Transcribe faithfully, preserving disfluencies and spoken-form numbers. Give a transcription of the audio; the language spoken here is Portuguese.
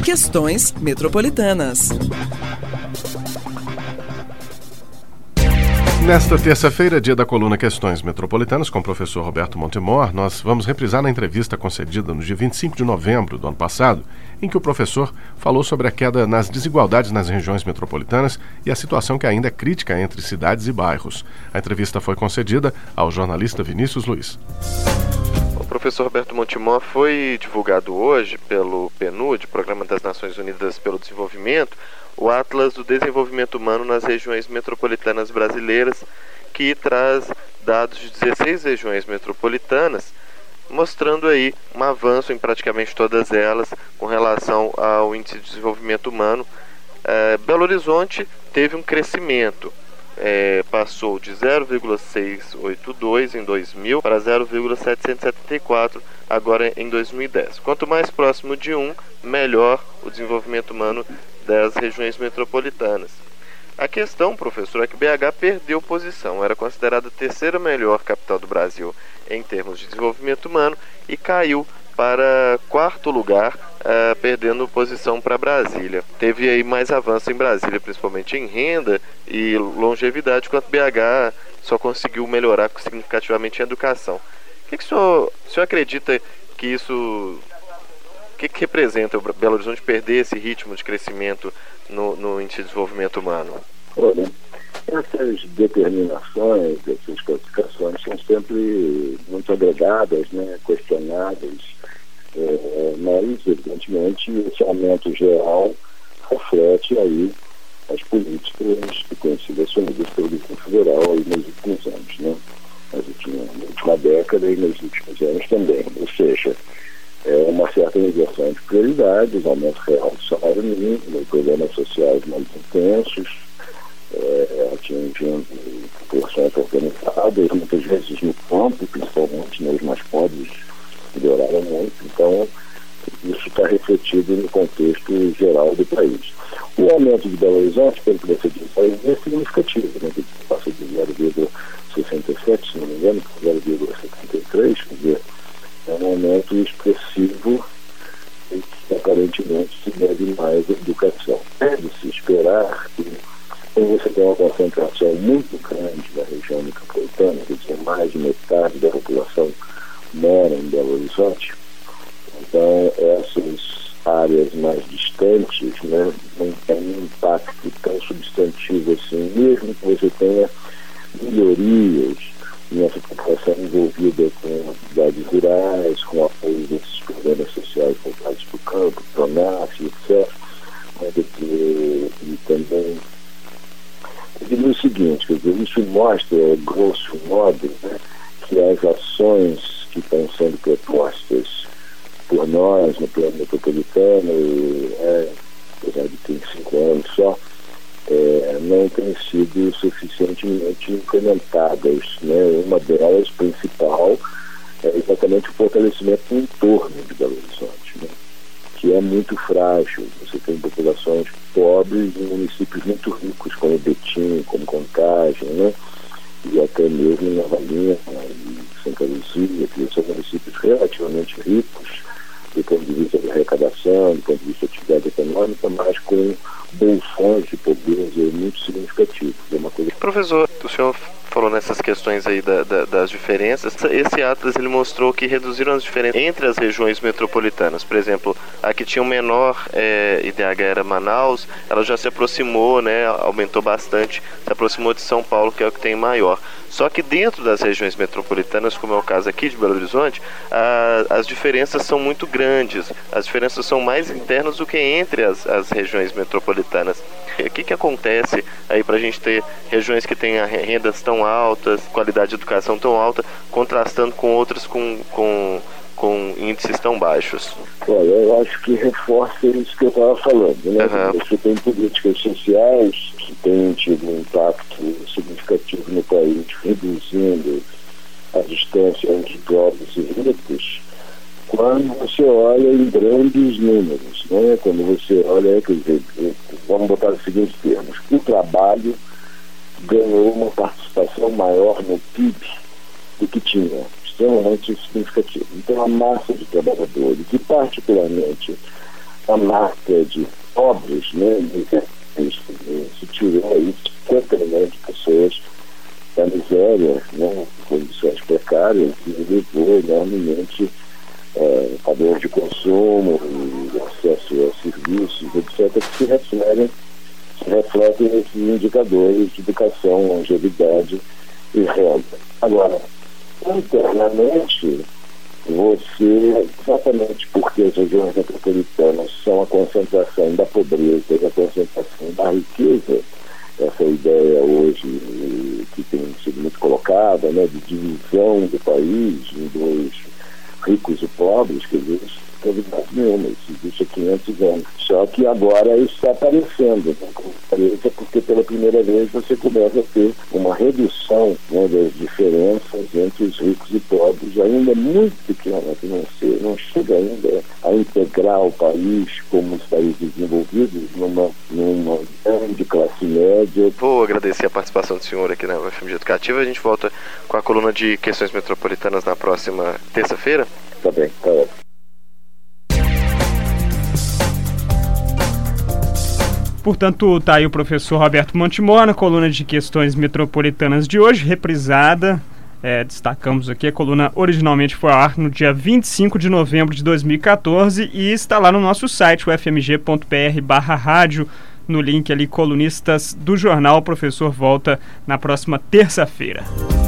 Questões Metropolitanas. Nesta terça-feira, dia da coluna Questões Metropolitanas, com o professor Roberto Montemor, nós vamos reprisar a entrevista concedida no dia vinte e cinco de novembro do ano passado, em que o professor falou sobre a queda nas desigualdades nas regiões metropolitanas e a situação que ainda é crítica entre cidades e bairros. A entrevista foi concedida ao jornalista Vinícius Luiz. O professor Roberto Montemor, foi divulgado hoje pelo P N U D, Programa das Nações Unidas pelo Desenvolvimento, o Atlas do Desenvolvimento Humano nas Regiões Metropolitanas Brasileiras, que traz dados de dezesseis regiões metropolitanas, mostrando aí um avanço em praticamente todas elas com relação ao Índice de Desenvolvimento Humano. É, Belo Horizonte teve um crescimento, é, passou de zero vírgula seiscentos e oitenta e dois em dois mil para zero vírgula setecentos e setenta e quatro agora em dois mil e dez. Quanto mais próximo de um, melhor o desenvolvimento humano das regiões metropolitanas. A questão, professor, é que B H perdeu posição, era considerada a terceira melhor capital do Brasil em termos de desenvolvimento humano e caiu para quarto lugar, uh, perdendo posição para Brasília. Teve aí mais avanço em Brasília, principalmente em renda e longevidade, enquanto B H só conseguiu melhorar significativamente em educação. O que, que o, senhor, o senhor acredita que isso... O que, que representa o Belo Horizonte perder esse ritmo de crescimento no, no índice de desenvolvimento humano? Olha, essas determinações, essas classificações são sempre muito agregadas, né, questionadas, é, mas, evidentemente, esse aumento geral reflete aí as políticas que têm sido assumidas pelo governo federal aí nos últimos anos, né? Nas últimas, na última década e nos últimos anos também. Ou seja, é uma certa inversão de prioridades, aumento real do salário mínimo, problemas sociais mais intensos, é, atingindo proporções organizadas, muitas vezes no campo, principalmente nos mais pobres, melhoraram muito. Então, isso está refletido no contexto geral do país. O aumento de Belo Horizonte, pelo que você disse, é significativo, né? Que passa de zero vírgula sessenta e sete, se não me engano, para zero vírgula setenta e três, quer dizer, é um aumento expressivo e que aparentemente se deve mais à educação. Deve-se esperar que, quando você tem uma concentração muito grande na região metropolitana, quer dizer, mais de metade da população mora em Belo Horizonte, então essas áreas mais distantes, né, não têm um impacto tão substantivo assim, mesmo que você tenha melhorias nessa população envolvida com atividades rurais, com apoio desses programas sociais voltados para o campo, PRONAF, etcétera. Mas, e, e também, eu diria o seguinte, quer dizer, isso mostra, grosso modo, né, que as ações que estão sendo propostas por nós no plano metropolitano, é, apesar de ter cinco anos só, É, não têm sido suficientemente implementadas, né? Uma delas, principal, é exatamente o fortalecimento do entorno de Belo Horizonte, né? Que é muito frágil. Você tem populações pobres em municípios muito ricos, como Betim, como Contagem, né? E até mesmo Nova Lima e Santa Luzia, que são municípios relativamente ricos do ponto de vista de arrecadação, do ponto de vista de atividade econômica, mas com bolsões de pobreza muito significativos. É uma coisa... Professor, o senhor falou nessas questões aí da, da, das diferenças. Esse Atlas, ele mostrou que reduziram as diferenças entre as regiões metropolitanas. Por exemplo, a que tinha o menor é, I D H era Manaus, ela já se aproximou, né, aumentou bastante, se aproximou de São Paulo, que é o que tem maior. Só que dentro das regiões metropolitanas, como é o caso aqui de Belo Horizonte, a, as diferenças são muito grandes. As diferenças são mais internas do que entre as, as regiões metropolitanas. O que, que acontece aí para a gente ter regiões que têm rendas tão altas, qualidade de educação tão alta, contrastando com outras com, com, com índices tão baixos? Olha, eu acho que reforça isso que eu estava falando, né? Uhum. Você tem políticas sociais que têm tido um impacto significativo no país, reduzindo a distância entre pobres e ricos, quando você olha em grandes números, né? Quando você olha, quer dizer, vamos botar os seguintes termos: o trabalho ganhou uma participação maior no P I B do que tinha, extremamente significativo. Então, a massa de trabalhadores, e particularmente a marca de pobres, né? Se tirou aí cinquenta milhões de pessoas da miséria, né? Condições precárias, e levou enormemente é, padrões de consumo, acesso a serviços, etcétera, que se refletem, se refletem nesses indicadores de educação, longevidade e renda. Agora, internamente, você, exatamente porque as regiões metropolitanas são a concentração da pobreza e a concentração da riqueza, essa ideia hoje que tem sido muito colocada, né, de divisão do país em dois, ricos e pobres, que existe novidade nenhuma, isso existe há quinhentos anos. Só que agora isso está aparecendo, né, com clareza, porque pela primeira vez você começa a ter uma redução, né, das diferenças entre os ricos e pobres, ainda muito pequena, que não, se, não chega ainda a integrar o país como os países desenvolvidos numa, numa grande classe média. Vou agradecer a participação do senhor aqui na U F M G Educativa. A gente volta com a coluna de questões metropolitanas na próxima terça-feira. Tá bem, tá ótimo. Portanto, está aí o professor Roberto Montemor na coluna de questões metropolitanas de hoje, reprisada. É, destacamos aqui, a coluna originalmente foi ao ar no dia vinte e cinco de novembro de dois mil e catorze e está lá no nosso site, u f m g ponto b r barra rádio, no link ali, colunistas do jornal. O professor volta na próxima terça-feira.